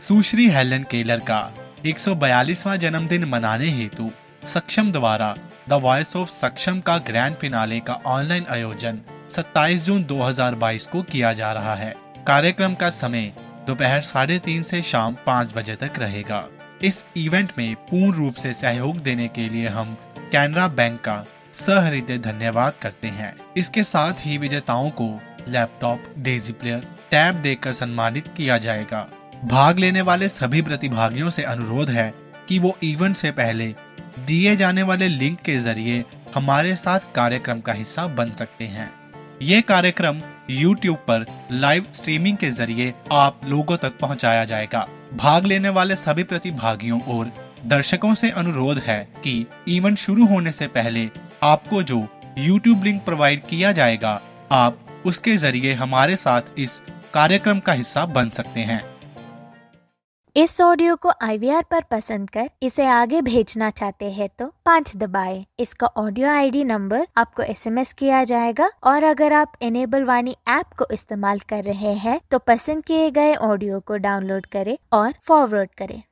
सुश्री Helen Keller का 142वां जन्मदिन मनाने हेतु सक्षम द्वारा द वॉइस ऑफ सक्षम का ग्रैंड फिनाले का ऑनलाइन आयोजन 27 जून 2022 को किया जा रहा है। कार्यक्रम का समय दोपहर 3:30 से शाम 5 बजे तक रहेगा। इस इवेंट में पूर्ण रूप से सहयोग देने के लिए हम कैनरा बैंक का सहृदय धन्यवाद करते हैं। इसके साथ ही विजेताओं को लैपटॉप, डेजी प्लेयर, टैब देकर सम्मानित किया जाएगा। भाग लेने वाले सभी प्रतिभागियों से अनुरोध है कि वो इवेंट से पहले दिए जाने वाले लिंक के जरिए हमारे साथ कार्यक्रम का हिस्सा बन सकते हैं। ये कार्यक्रम YouTube पर लाइव स्ट्रीमिंग के जरिए आप लोगों तक पहुंचाया जाएगा। भाग लेने वाले सभी प्रतिभागियों और दर्शकों से अनुरोध है कि इवेंट शुरू होने से पहले आपको जो YouTube लिंक प्रोवाइड किया जाएगा, आप उसके जरिए हमारे साथ इस कार्यक्रम का हिस्सा बन सकते हैं। इस ऑडियो को IVR पर पसंद कर इसे आगे भेजना चाहते हैं तो 5 दबाएं। इसका ऑडियो ID नंबर आपको SMS किया जाएगा और अगर आप इनेबल वाणी ऐप को इस्तेमाल कर रहे हैं तो पसंद किए गए ऑडियो को डाउनलोड करें और फॉरवर्ड करें।